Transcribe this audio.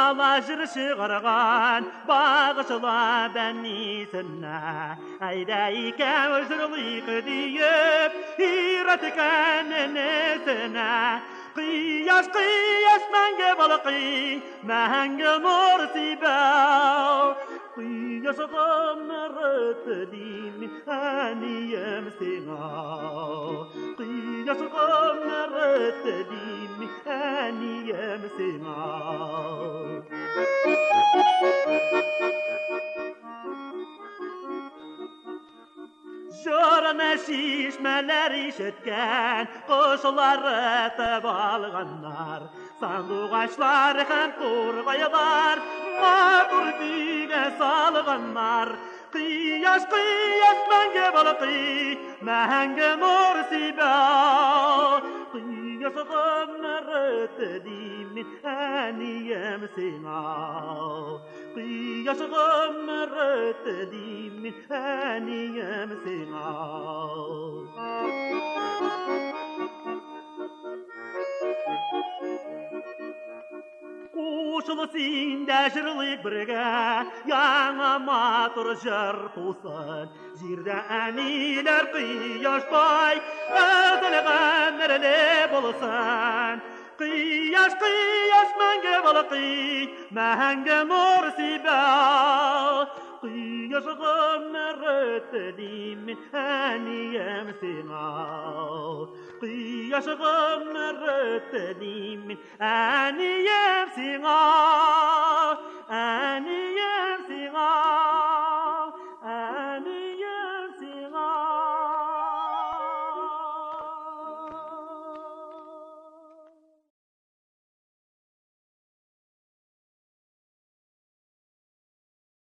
алажыр шығарған бағышыла бәннесіна айда екеуміз ұрлық дейіп үйреткен інісіне қияш қияш мәңгі балқи мәңгі нұр сибау қияш ғымырыт деймін әнием сеңау қияш ғымырыт деймін әнием сеңау Жырына шишмәләр ишеткән, құшылар әтіп алғаннар, сандуғашлар һәм турғайлар, матур күйге салғаннар. Қияш, қияш мәңгі балқи, мәңгі нұр сибау. Қияш ғымырыт деймін, әнием сеңау. Қияш ғымырыт деймін, әнием сеңау. Қушылы сенде жырлық бірге, яңа матур жыр тусын. Жерде әнилер қияштай, әділген ірілі болсын. Қияш, қияш мәңгі балқи, мәңгі нұр сибау. Қияш ғымырыт деймін, әнием сеңау. Қияш ғымырыт деймін, әнием сеңау. Әнием